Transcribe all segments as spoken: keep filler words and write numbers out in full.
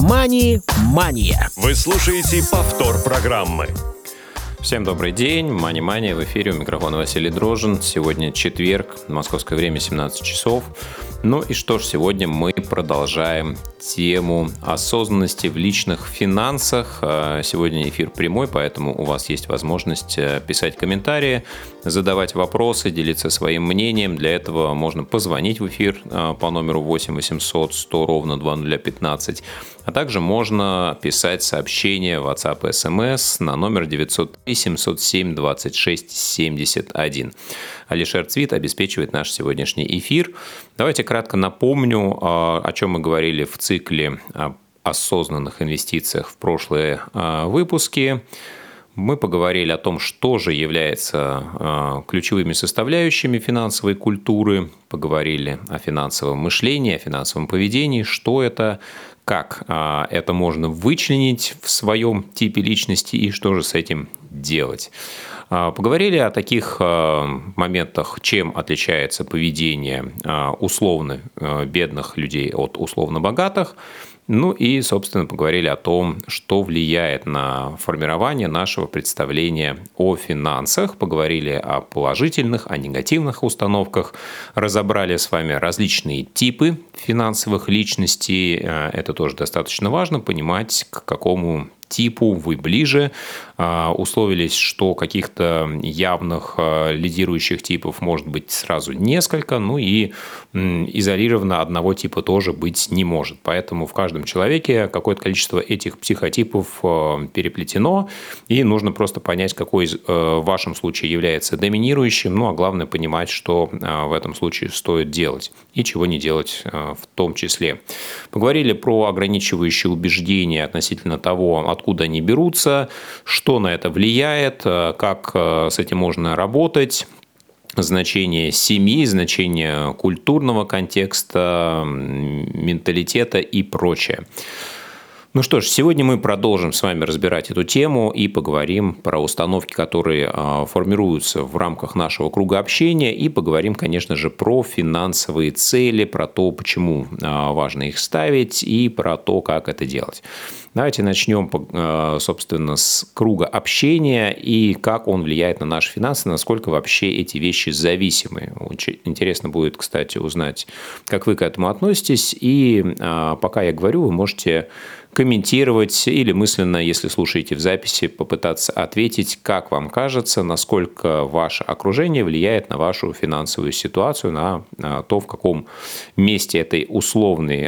«Мани-мания». Вы слушаете повтор программы. Всем добрый день, Мани-мания в эфире, у микрофона Василий Дрожжин. Сегодня четверг, московское время семнадцать часов. Ну и что ж, сегодня мы продолжаем тему осознанности в личных финансах. Сегодня эфир прямой, поэтому у вас есть возможность писать комментарии, задавать вопросы, делиться своим мнением. Для этого можно позвонить в эфир по номеру восемь восемьсот сто ровно два нуля пятнадцать, а также можно писать сообщения в WhatsApp и эс эм эс на номер девятьсот три семьсот семь двадцать шесть семьдесят один. Алишер Цвит обеспечивает наш сегодняшний эфир. Давайте кратко напомню, о чем мы говорили в цикле об осознанных инвестициях в прошлые выпуски. Мы поговорили о том, что же является ключевыми составляющими финансовой культуры, поговорили о финансовом мышлении, о финансовом поведении, что это, как это можно вычленить в своем типе личности и что же с этим делать. Поговорили о таких моментах, чем отличается поведение условно бедных людей от условно богатых. Ну и, собственно, поговорили о том, что влияет на формирование нашего представления о финансах. Поговорили о положительных, о негативных установках. Разобрали с вами различные типы финансовых личностей. Это тоже достаточно важно, понимать, к какому типу вы ближе. Условились, что каких-то явных лидирующих типов может быть сразу несколько, ну и изолированно одного типа тоже быть не может. Поэтому в каждом человеке какое-то количество этих психотипов переплетено, и нужно просто понять, какой из в вашем случае является доминирующим, ну а главное понимать, что в этом случае стоит делать и чего не делать в том числе. Поговорили про ограничивающие убеждения относительно того, откуда они берутся, что на это влияет, как с этим можно работать, значение семьи, значение культурного контекста, менталитета и прочее. Ну что ж, сегодня мы продолжим с вами разбирать эту тему и поговорим про установки, которые формируются в рамках нашего круга общения, и поговорим, конечно же, про финансовые цели, про то, почему важно их ставить, и про то, как это делать. Давайте начнем, собственно, с круга общения и как он влияет на наши финансы, насколько вообще эти вещи зависимы. Очень интересно будет, кстати, узнать, как вы к этому относитесь. И пока я говорю, вы можете комментировать или мысленно, если слушаете в записи, попытаться ответить, как вам кажется, насколько ваше окружение влияет на вашу финансовую ситуацию, на то, в каком месте этой условной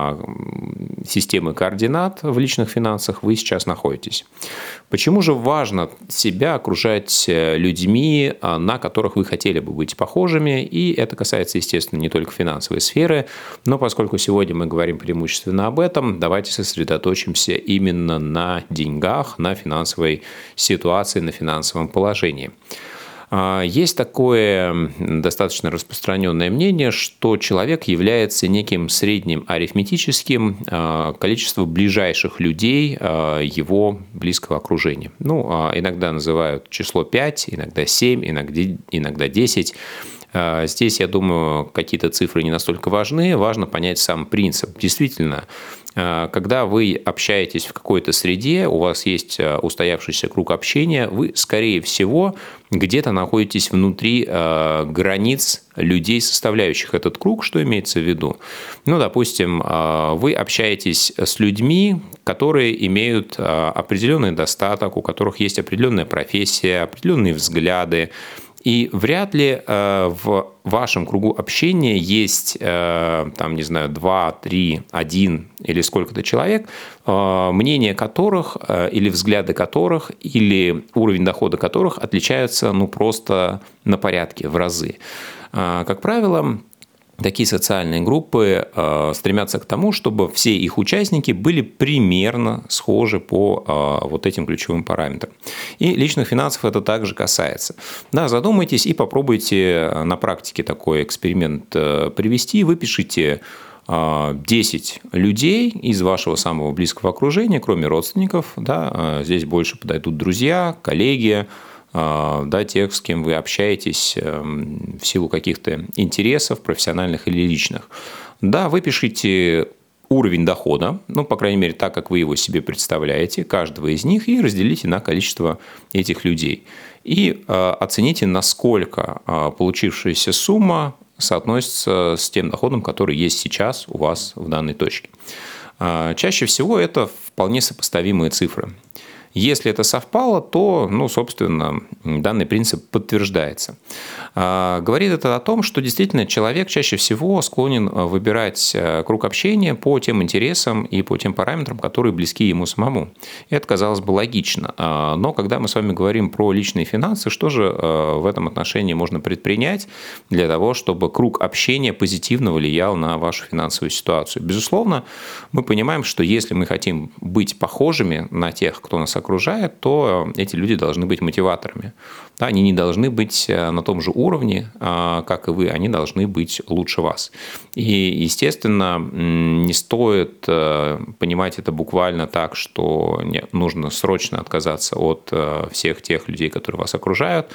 системы координат в личных финансах вы сейчас находитесь. Почему же важно себя окружать людьми, на которых вы хотели бы быть похожими? И это касается, естественно, не только финансовой сферы, но поскольку сегодня мы говорим преимущественно об этом, давайте сосредоточимся именно на деньгах, на финансовой ситуации, на финансовом положении. Есть такое достаточно распространенное мнение, что человек является неким средним арифметическим количеством ближайших людей его близкого окружения. Ну, иногда называют число пять, иногда семь, иногда, иногда десять. Здесь, я думаю, какие-то цифры не настолько важны, важно понять сам принцип. Действительно, когда вы общаетесь в какой-то среде, у вас есть устоявшийся круг общения, вы, скорее всего, где-то находитесь внутри границ людей, составляющих этот круг. Что имеется в виду? Ну, допустим, вы общаетесь с людьми, которые имеют определенный достаток, у которых есть определенная профессия, определенные взгляды. И вряд ли э, в вашем кругу общения есть, э, там, не знаю, два, три, один или сколько-то человек, э, мнения которых э, или взгляды которых, или уровень дохода которых отличаются ну, просто на порядке, в разы. Э, как правило, такие социальные группы э, стремятся к тому, чтобы все их участники были примерно схожи по э, вот этим ключевым параметрам. И личных финансов это также касается. Да, задумайтесь и попробуйте на практике такой эксперимент э, привести. Выпишите э, десять людей из вашего самого близкого окружения, кроме родственников. Да, э, здесь больше подойдут друзья, коллеги, да, тех, с кем вы общаетесь в силу каких-то интересов, профессиональных или личных. Да, выпишите уровень дохода, ну, по крайней мере, так, как вы его себе представляете, каждого из них, и разделите на количество этих людей. И э, оцените, насколько э, получившаяся сумма соотносится с тем доходом, который есть сейчас у вас в данной точке. Э, чаще всего это вполне сопоставимые цифры. Если это совпало, то, ну, собственно, данный принцип подтверждается. Говорит это о том, что действительно человек чаще всего склонен выбирать круг общения по тем интересам и по тем параметрам, которые близки ему самому. И это, казалось бы, логично. Но когда мы с вами говорим про личные финансы, что же в этом отношении можно предпринять для того, чтобы круг общения позитивно влиял на вашу финансовую ситуацию? Безусловно, мы понимаем, что если мы хотим быть похожими на тех, кто нас окружает, то эти люди должны быть мотиваторами. Они не должны быть на том же уровне, как и вы, они должны быть лучше вас. И, естественно, не стоит понимать это буквально так, что нужно срочно отказаться от всех тех людей, которые вас окружают,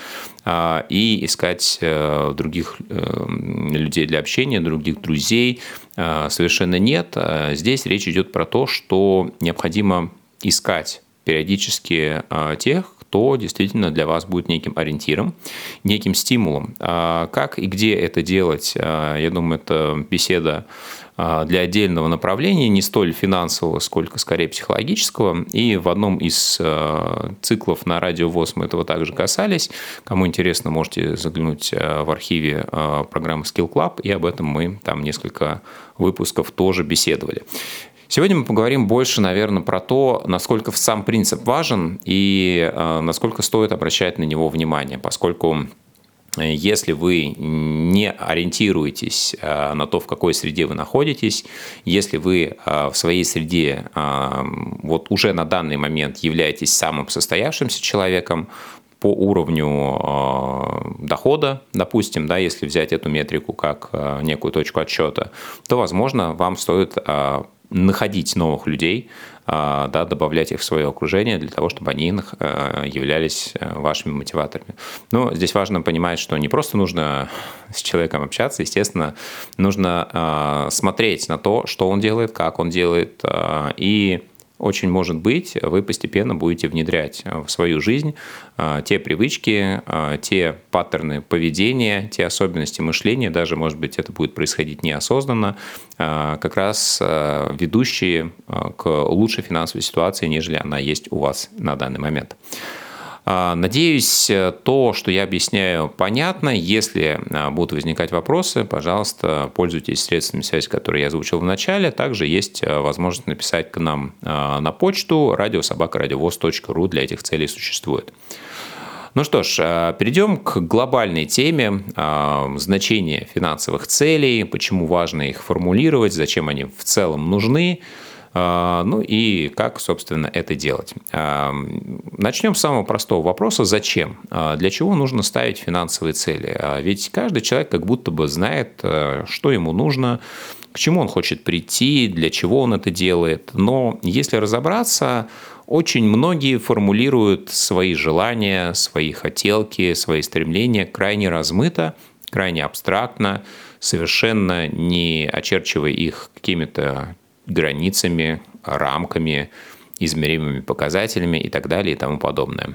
и искать других людей для общения, других друзей. Совершенно нет. Здесь речь идет про то, что необходимо искать периодически тех, кто действительно для вас будет неким ориентиром, неким стимулом. Как и где это делать, я думаю, это беседа для отдельного направления, не столь финансового, сколько скорее психологического. И в одном из циклов на Радио ВОС мы этого также касались. Кому интересно, можете заглянуть в архиве программы Skill Club, и об этом мы там несколько выпусков тоже беседовали. Сегодня мы поговорим больше, наверное, про то, насколько сам принцип важен и насколько стоит обращать на него внимание, поскольку если вы не ориентируетесь на то, в какой среде вы находитесь, если вы в своей среде вот уже на данный момент являетесь самым состоявшимся человеком по уровню дохода, допустим, да, если взять эту метрику как некую точку отсчета, то, возможно, вам стоит находить новых людей, да, добавлять их в свое окружение для того, чтобы они являлись вашими мотиваторами. Но здесь важно понимать, что не просто нужно с человеком общаться, естественно, нужно смотреть на то, что он делает, как он делает, и очень может быть, вы постепенно будете внедрять в свою жизнь те привычки, те паттерны поведения, те особенности мышления, даже, может быть, это будет происходить неосознанно, как раз ведущие к лучшей финансовой ситуации, нежели она есть у вас на данный момент. Надеюсь, то, что я объясняю, понятно. Если будут возникать вопросы, пожалуйста, пользуйтесь средствами связи, которые я озвучил в начале. Также есть возможность написать к нам на почту радио собака радиовоз точка ру, для этих целей существует. Ну что ж, перейдем к глобальной теме значения финансовых целей, почему важно их формулировать, зачем они в целом нужны. Ну и как, собственно, это делать. Начнем с самого простого вопроса. Зачем? Для чего нужно ставить финансовые цели? Ведь каждый человек как будто бы знает, что ему нужно, к чему он хочет прийти, для чего он это делает. Но если разобраться, очень многие формулируют свои желания, свои хотелки, свои стремления крайне размыто, крайне абстрактно, совершенно не очерчивая их какими-то границами, рамками, измеримыми показателями и так далее и тому подобное.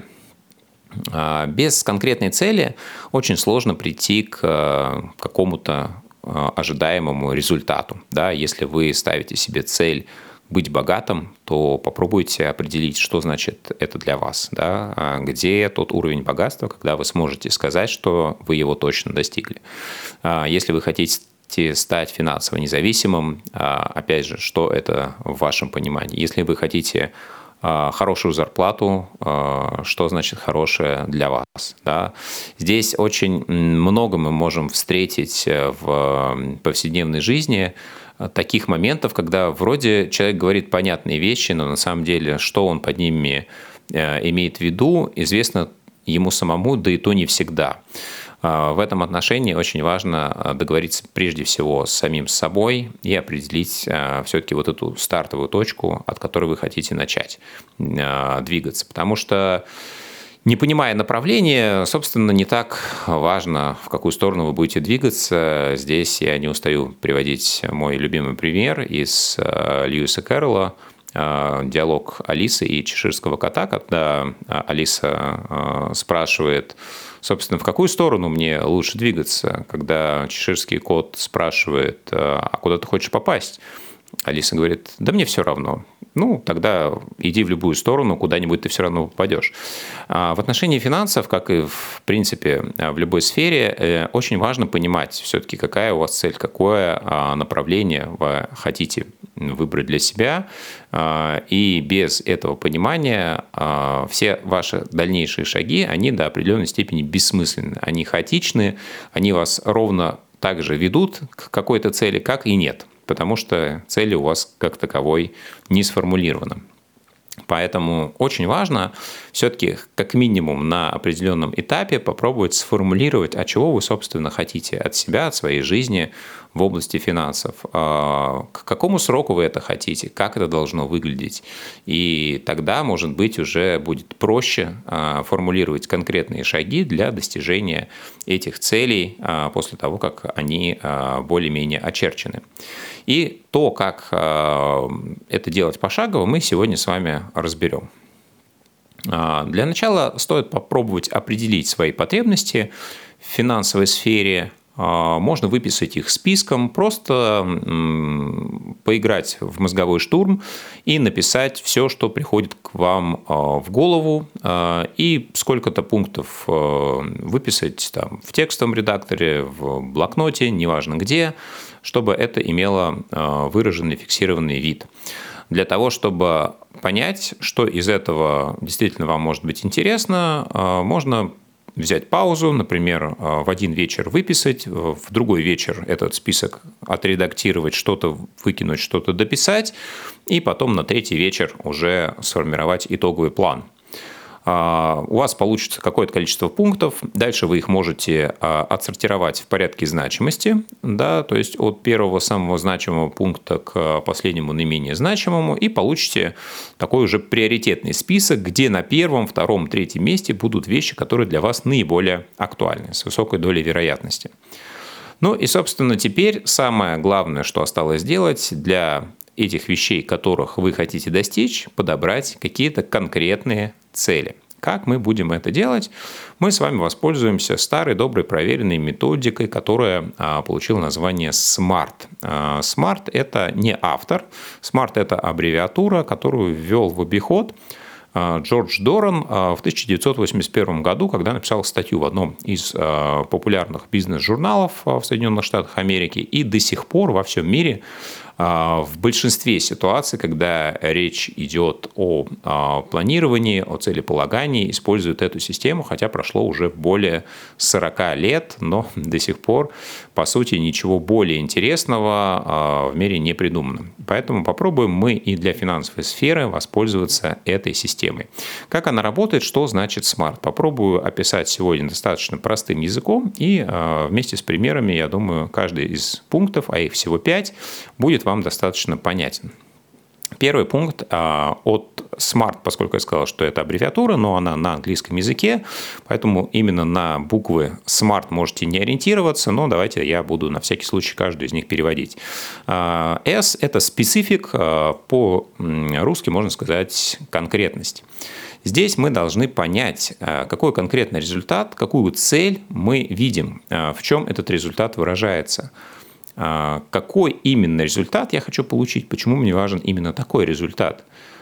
Без конкретной цели очень сложно прийти к какому-то ожидаемому результату. Да, если вы ставите себе цель быть богатым, то попробуйте определить, что значит это для вас. Да? Где тот уровень богатства, когда вы сможете сказать, что вы его точно достигли. Если вы хотите стать финансово независимым, опять же, что это в вашем понимании? Если вы хотите хорошую зарплату, что значит хорошая для вас? Да? Здесь очень много мы можем встретить в повседневной жизни таких моментов, когда вроде человек говорит понятные вещи, но на самом деле, что он под ними имеет в виду, известно ему самому, да и то не всегда. В этом отношении очень важно договориться прежде всего с самим собой и определить все-таки вот эту стартовую точку, от которой вы хотите начать двигаться. Потому что Не понимая направления, собственно, не так важно, в какую сторону вы будете двигаться. Здесь я не устаю приводить мой любимый пример из Льюиса Кэрролла, диалог Алисы и чеширского кота, когда Алиса спрашивает, собственно, в какую сторону мне лучше двигаться, когда чеширский кот спрашивает, а куда ты хочешь попасть? Алиса говорит, да мне все равно. Ну, тогда иди в любую сторону, куда-нибудь ты все равно попадешь. В отношении финансов, как и в принципе в любой сфере, очень важно понимать все-таки, какая у вас цель, какое направление вы хотите выбрать для себя. И без этого понимания все ваши дальнейшие шаги, они до определенной степени бессмысленны. Они хаотичны, они вас ровно так же ведут к какой-то цели, как и нет. Потому что цели у вас как таковой не сформулированы. Поэтому очень важно все-таки как минимум на определенном этапе попробовать сформулировать, а чего вы, собственно, хотите от себя, от своей жизни в области финансов. К какому сроку вы это хотите, как это должно выглядеть. И тогда, может быть, уже будет проще формулировать конкретные шаги для достижения этих целей после того, как они более-менее очерчены. И то, как это делать пошагово, мы сегодня с вами разберем. Для начала стоит попробовать определить свои потребности в финансовой сфере. Можно выписать их списком, просто поиграть в мозговой штурм и написать все, что приходит к вам в голову, и сколько-то пунктов выписать там, в текстовом редакторе, в блокноте, неважно где, чтобы это имело выраженный фиксированный вид. Для того, чтобы понять, что из этого действительно вам может быть интересно, можно взять паузу, например, в один вечер выписать, в другой вечер этот список отредактировать, что-то выкинуть, что-то дописать, и потом на третий вечер уже сформировать итоговый план. У вас получится какое-то количество пунктов, дальше вы их можете отсортировать в порядке значимости, да, то есть от первого самого значимого пункта к последнему наименее значимому, и получите такой уже приоритетный список, где на первом, втором, третьем месте будут вещи, которые для вас наиболее актуальны, с высокой долей вероятности. Ну и, собственно, теперь самое главное, что осталось сделать для этих вещей, которых вы хотите достичь, подобрать какие-то конкретные цели. Как мы будем это делать? Мы с вами воспользуемся старой, доброй, проверенной методикой, которая получила название смарт. смарт – это не автор. смарт – это аббревиатура, которую ввел в обиход Джордж Доран в тысяча девятьсот восемьдесят первом году, когда написал статью в одном из популярных бизнес-журналов в Соединенных Штатах Америки, и до сих пор во всем мире в большинстве ситуаций, когда речь идет о планировании, о целеполагании, используют эту систему, хотя прошло уже более сорока лет, но до сих пор, по сути, ничего более интересного в мире не придумано. Поэтому попробуем мы и для финансовой сферы воспользоваться этой системой. Как она работает, что значит смарт? Попробую описать сегодня достаточно простым языком, и вместе с примерами, я думаю, каждый из пунктов, а их всего пять, будет вам достаточно понятен. Первый пункт от смарт, поскольку я сказал, что это аббревиатура, но она на английском языке, поэтому именно на буквы смарт можете не ориентироваться, но давайте я буду на всякий случай каждую из них переводить. S – это specific, по-русски можно сказать конкретность. Здесь мы должны понять, какой конкретный результат, какую цель мы видим, в чем этот результат выражается. Какой именно результат я хочу получить, почему мне важен именно такой результат,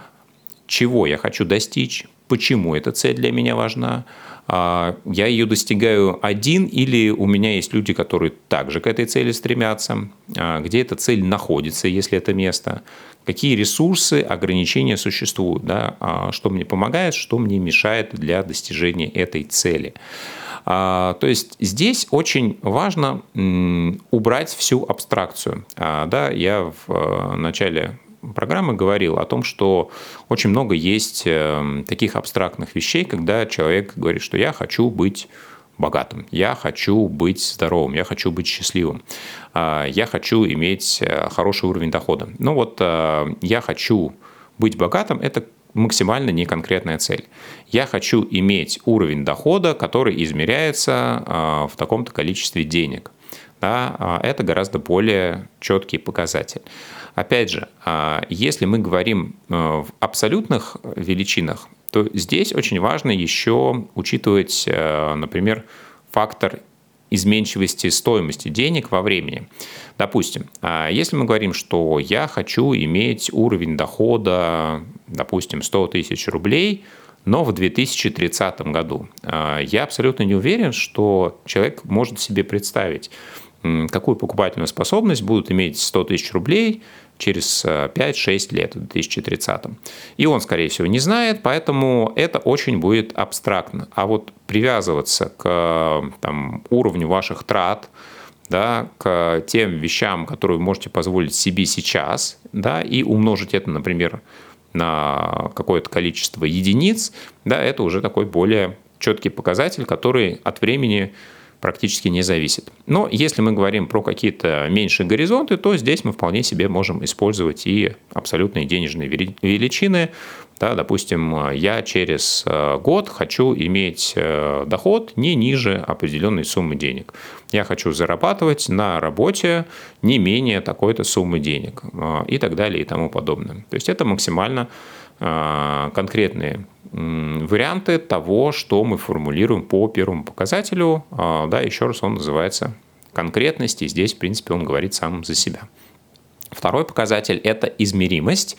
чего я хочу достичь, почему эта цель для меня важна, я ее достигаю один или у меня есть люди, которые также к этой цели стремятся, где эта цель находится, если это место, какие ресурсы, ограничения существуют, да, что мне помогает, что мне мешает для достижения этой цели. То есть здесь очень важно убрать всю абстракцию. Да, я в начале программы говорил о том, что очень много есть таких абстрактных вещей, когда человек говорит, что я хочу быть богатым, я хочу быть здоровым, я хочу быть счастливым, я хочу иметь хороший уровень дохода. Ну вот я хочу быть богатым – это максимально неконкретная цель. Я хочу иметь уровень дохода, который измеряется в таком-то количестве денег. Да, это гораздо более четкий показатель. Опять же, если мы говорим в абсолютных величинах, то здесь очень важно еще учитывать, например, фактор изменчивости стоимости денег во времени. Допустим, если мы говорим, что я хочу иметь уровень дохода, допустим, сто тысяч рублей, но в две тысячи тридцатом году, я абсолютно не уверен, что человек может себе представить, какую покупательную способность будут иметь сто тысяч рублей через пять-шесть лет, в две тысячи тридцатом. И он, скорее всего, не знает, поэтому это очень будет абстрактно. А вот привязываться к там, уровню ваших трат, да, к тем вещам, которые вы можете позволить себе сейчас, да, и умножить это, например, на какое-то количество единиц, да, это уже такой более четкий показатель, который от времени практически не зависит. Но если мы говорим про какие-то меньшие горизонты, то здесь мы вполне себе можем использовать и абсолютные денежные величины. Да, допустим, я через год хочу иметь доход не ниже определенной суммы денег. Я хочу зарабатывать на работе не менее такой-то суммы денег и так далее и тому подобное. То есть это максимально конкретные варианты того, что мы формулируем по первому показателю. Да, еще раз, он называется конкретность, и здесь, в принципе, он говорит сам за себя. Второй показатель – это измеримость.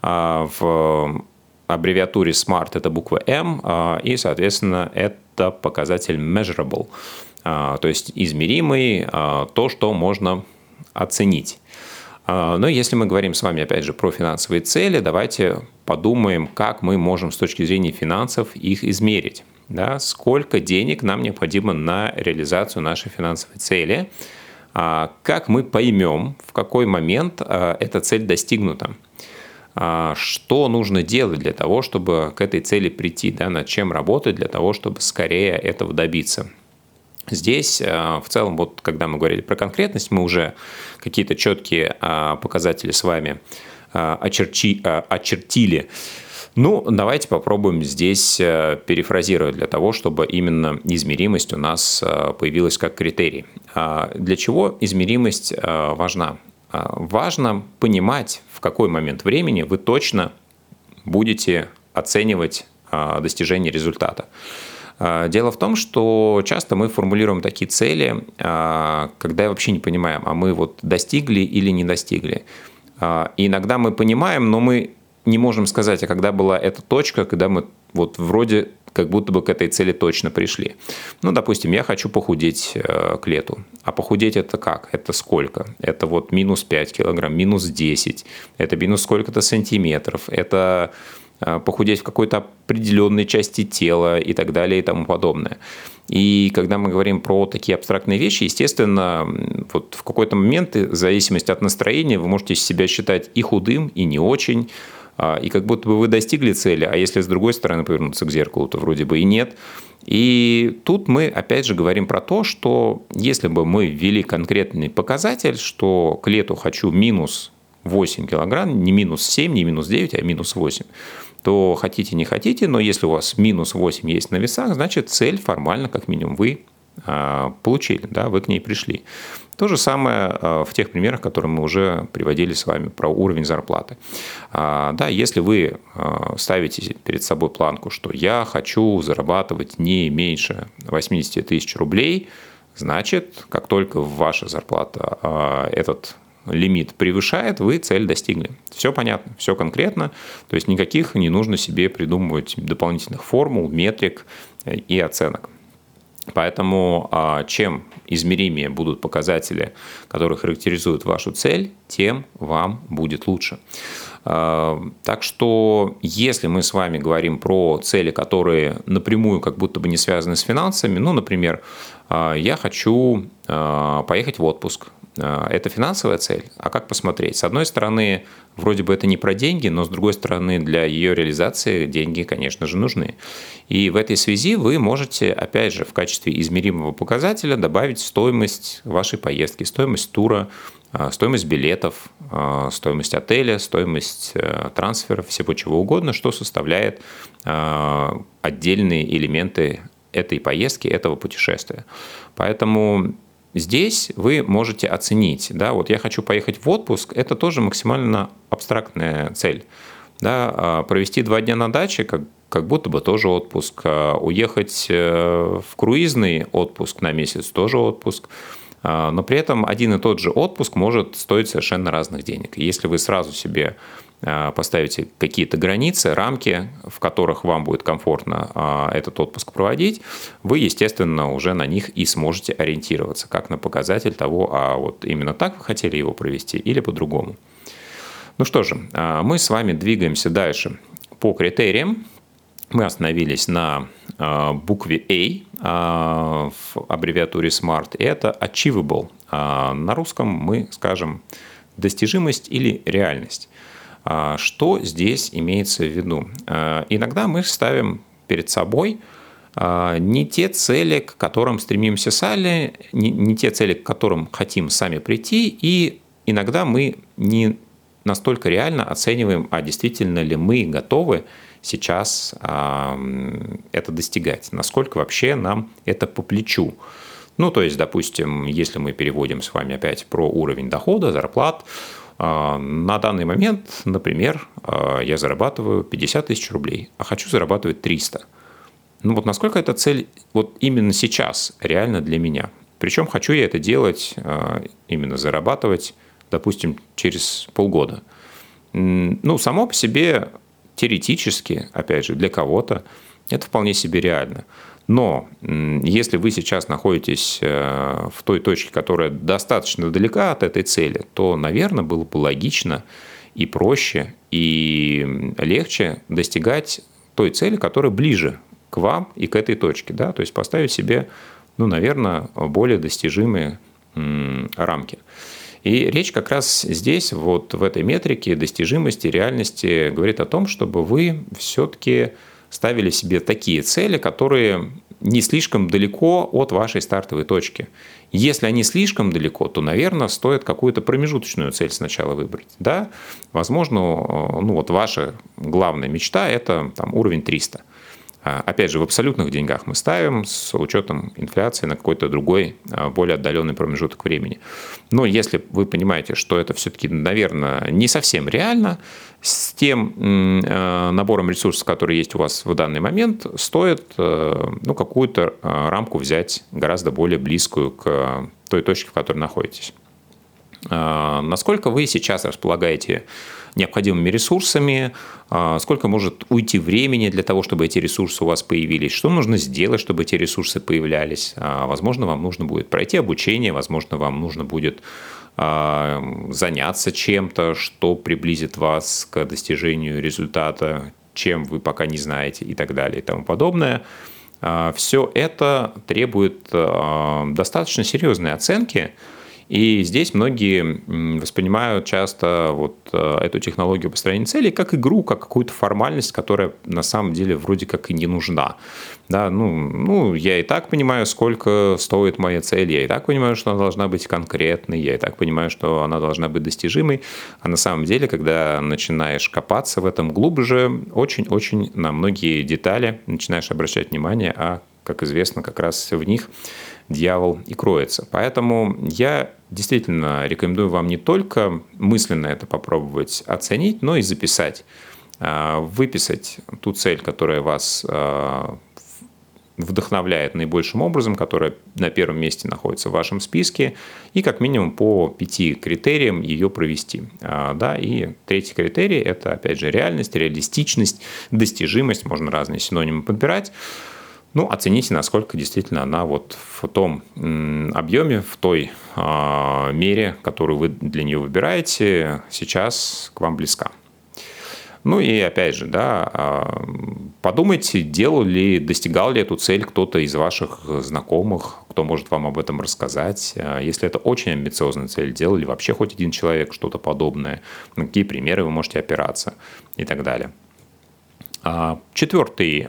В аббревиатуре SMART это буква М, и, соответственно, это показатель measurable, то есть измеримый, то, что можно оценить. Но если мы говорим с вами, опять же, про финансовые цели, давайте подумаем, как мы можем с точки зрения финансов их измерить. Да? Сколько денег нам необходимо на реализацию нашей финансовой цели, как мы поймем, в какой момент эта цель достигнута, что нужно делать для того, чтобы к этой цели прийти, да? Над чем работать для того, чтобы скорее этого добиться. Здесь в целом, вот когда мы говорили про конкретность, мы уже какие-то четкие показатели с вами очерчи, очертили. Ну, давайте попробуем здесь перефразировать для того, чтобы именно измеримость у нас появилась как критерий. Для чего измеримость важна? Важно понимать, в какой момент времени вы точно будете оценивать достижение результата. Дело в том, что часто мы формулируем такие цели, когда вообще не понимаем, а мы вот достигли или не достигли. И иногда мы понимаем, но мы не можем сказать, а когда была эта точка, когда мы вот вроде как будто бы к этой цели точно пришли. Ну, допустим, я хочу похудеть к лету. А похудеть это как? Это сколько? Это вот минус пять килограмм, минус десять, это минус сколько-то сантиметров, это похудеть в какой-то определенной части тела и так далее и тому подобное. И когда мы говорим про такие абстрактные вещи, естественно, вот в какой-то момент, в зависимости от настроения, вы можете себя считать и худым, и не очень, и как будто бы вы достигли цели, а если с другой стороны повернуться к зеркалу, то вроде бы и нет. И тут мы опять же говорим про то, что если бы мы ввели конкретный показатель, что к лету хочу минус восемь килограмм, не минус семь, не минус девять, а минус восемь, то хотите, не хотите, но если у вас минус восемь есть на весах, значит цель формально, как минимум, вы получили, да, вы к ней пришли. То же самое в тех примерах, которые мы уже приводили с вами про уровень зарплаты. Да, если вы ставите перед собой планку, что я хочу зарабатывать не меньше восемьдесят тысяч рублей, значит, как только ваша зарплата этот лимит превышает, вы цель достигли. Все понятно, все конкретно, то есть никаких не нужно себе придумывать дополнительных формул, метрик и оценок. Поэтому чем измеримее будут показатели, которые характеризуют вашу цель, тем вам будет лучше. Так что, если мы с вами говорим про цели, которые напрямую как будто бы не связаны с финансами, ну, например, я хочу поехать в отпуск, это финансовая цель, а как посмотреть? С одной стороны, вроде бы это не про деньги, но с другой стороны, для ее реализации деньги, конечно же, нужны. И в этой связи вы можете, опять же, в качестве измеримого показателя добавить стоимость вашей поездки, стоимость тура, стоимость билетов, стоимость отеля, стоимость трансферов, всего чего угодно, что составляет отдельные элементы этой поездки, этого путешествия. Поэтому здесь вы можете оценить, да, вот я хочу поехать в отпуск, это тоже максимально абстрактная цель. Да, провести два дня на даче, как, как будто бы тоже отпуск. Уехать в круизный отпуск на месяц, тоже отпуск. Но при этом один и тот же отпуск может стоить совершенно разных денег. Если вы сразу себе поставите какие-то границы, рамки, в которых вам будет комфортно этот отпуск проводить, вы, естественно, уже на них и сможете ориентироваться, как на показатель того, а вот именно так вы хотели его провести или по-другому. Ну что же, мы с вами двигаемся дальше по критериям. Мы остановились на букве A в аббревиатуре SMART. Это achievable. На русском мы скажем достижимость или реальность. Что здесь имеется в виду? Иногда мы ставим перед собой не те цели, к которым стремимся сами, не, не те цели, к которым хотим сами прийти, и иногда мы не настолько реально оцениваем, а действительно ли мы готовы сейчас это достигать, насколько вообще нам это по плечу. Ну, то есть, допустим, если мы переводим с вами опять про уровень дохода, зарплат, на данный момент, например, я зарабатываю пятьдесят тысяч рублей, а хочу зарабатывать триста. Ну вот насколько эта цель вот именно сейчас реально для меня? Причем хочу я это делать, именно зарабатывать, допустим, через полгода. Ну, само по себе теоретически, опять же, для кого-то это вполне себе реально. Но если вы сейчас находитесь в той точке, которая достаточно далека от этой цели, то, наверное, было бы логично и проще, и легче достигать той цели, которая ближе к вам и к этой точке. Да? То есть поставить себе, ну, наверное, более достижимые рамки. И речь как раз здесь, вот в этой метрике достижимости, реальности, говорит о том, чтобы вы все-таки ставили себе такие цели, которые не слишком далеко от вашей стартовой точки. Если они слишком далеко, то, наверное, стоит какую-то промежуточную цель сначала выбрать. Да? Возможно, ну вот ваша главная мечта – это там, уровень триста. Опять же, в абсолютных деньгах мы ставим с учетом инфляции на какой-то другой, более отдаленный промежуток времени. Но если вы понимаете, что это все-таки, наверное, не совсем реально, с тем набором ресурсов, который есть у вас в данный момент, стоит ну, какую-то рамку взять гораздо более близкую к той точке, в которой находитесь. Насколько вы сейчас располагаете необходимыми ресурсами, сколько может уйти времени для того, чтобы эти ресурсы у вас появились, что нужно сделать, чтобы эти ресурсы появлялись. Возможно, вам нужно будет пройти обучение, возможно, вам нужно будет заняться чем-то, что приблизит вас к достижению результата, чем вы пока не знаете и так далее и тому подобное. Все это требует достаточно серьезной оценки. И здесь многие воспринимают часто вот эту технологию построения целей как игру, как какую-то формальность, которая на самом деле вроде как и не нужна. Да, ну, ну, я и так понимаю, сколько стоит моя цель, я и так понимаю, что она должна быть конкретной, я и так понимаю, что она должна быть достижимой. А на самом деле, когда начинаешь копаться в этом глубже, очень-очень на многие детали начинаешь обращать внимание, а, как известно, как раз в них дьявол и кроется. Поэтому я действительно рекомендую вам не только мысленно это попробовать оценить, но и записать, выписать ту цель, которая вас вдохновляет наибольшим образом, которая на первом месте находится в вашем списке, и как минимум по пяти критериям ее провести. Да, и третий критерий – это, опять же, реальность, реалистичность, достижимость, можно разные синонимы подбирать. Ну, оцените, насколько действительно она вот в том объеме, в той мере, которую вы для нее выбираете, сейчас к вам близка. Ну и опять же, да, подумайте, делал ли, достигал ли эту цель кто-то из ваших знакомых, кто может вам об этом рассказать. Если это очень амбициозная цель, делал ли вообще хоть один человек что-то подобное, на какие примеры вы можете опираться и так далее. Четвертый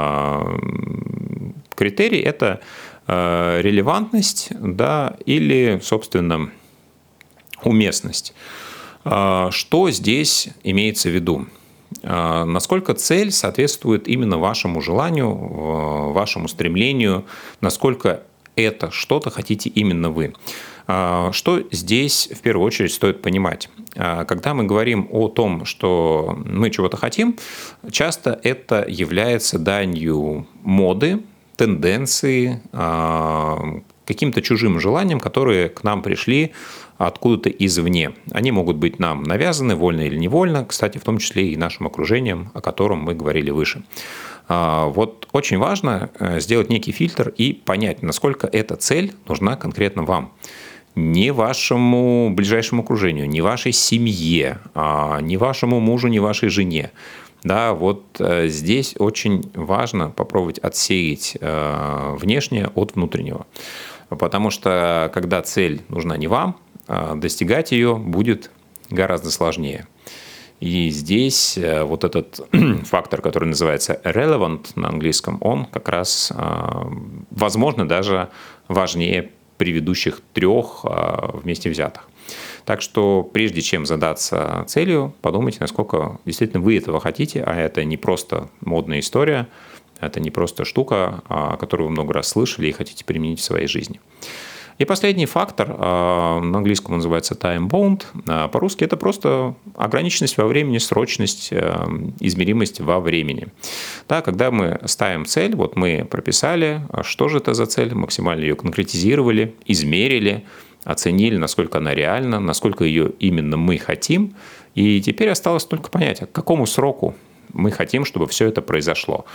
критерий – это релевантность, да, или, собственно, уместность. Что здесь имеется в виду? Насколько цель соответствует именно вашему желанию, вашему стремлению, насколько это что-то хотите именно вы. Что здесь в первую очередь стоит понимать? Когда мы говорим о том, что мы чего-то хотим, часто это является данью моды, тенденции, каким-то чужим желаниям, которые к нам пришли откуда-то извне. Они могут быть нам навязаны, вольно или невольно, кстати, в том числе и нашим окружением, о котором мы говорили выше. Вот очень важно сделать некий фильтр и понять, насколько эта цель нужна конкретно вам. Не вашему ближайшему окружению, не вашей семье, не вашему мужу, не вашей жене. Да, вот здесь очень важно попробовать отсеять внешнее от внутреннего. Потому что когда цель нужна не вам, достигать ее будет гораздо сложнее. И здесь вот этот фактор, который называется relevant на английском, он как раз, возможно, даже важнее предыдущих трех вместе взятых. Так что прежде чем задаться целью, подумайте, насколько действительно вы этого хотите, а это не просто модная история, это не просто штука, о которой вы много раз слышали и хотите применить в своей жизни. И последний фактор, на английском он называется time-bound, по-русски это просто ограниченность во времени, срочность, измеримость во времени. Да, когда мы ставим цель, вот мы прописали, что же это за цель, максимально ее конкретизировали, измерили, оценили, насколько она реальна, насколько ее именно мы хотим, и теперь осталось только понять, к какому сроку мы хотим, чтобы все это произошло.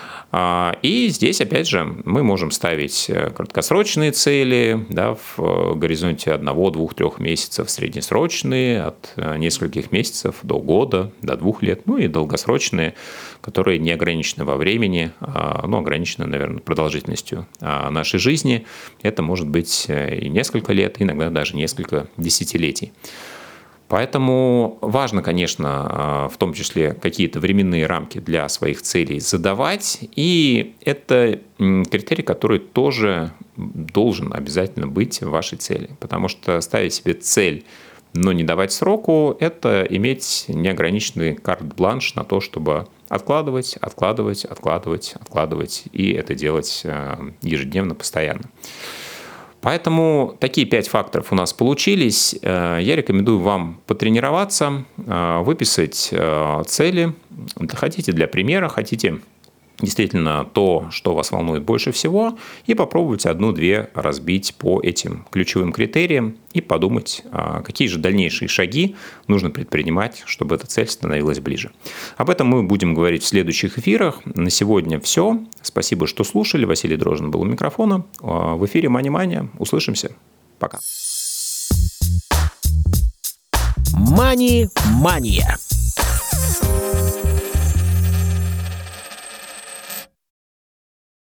И здесь, опять же, мы можем ставить краткосрочные цели, да, в горизонте одного, двух, трех месяцев, среднесрочные, от нескольких месяцев до года, до двух лет, ну и долгосрочные, которые не ограничены во времени, но ограничены, наверное, продолжительностью нашей жизни. Это может быть и несколько лет, иногда даже несколько десятилетий. Поэтому важно, конечно, в том числе какие-то временные рамки для своих целей задавать. И это критерий, который тоже должен обязательно быть в вашей цели. Потому что ставить себе цель, но не давать сроку, это иметь неограниченный карт-бланш на то, чтобы откладывать, откладывать, откладывать, откладывать. И это делать ежедневно, постоянно. Поэтому такие пять факторов у нас получились. Я рекомендую вам потренироваться, выписать цели. Хотите для примера, хотите действительно то, что вас волнует больше всего, и попробуйте одну-две разбить по этим ключевым критериям и подумать, какие же дальнейшие шаги нужно предпринимать, чтобы эта цель становилась ближе. Об этом мы будем говорить в следующих эфирах. На сегодня все. Спасибо, что слушали. Василий Дрожжин был у микрофона. В эфире «Мани-мания». Услышимся. Пока. «Мани-мания».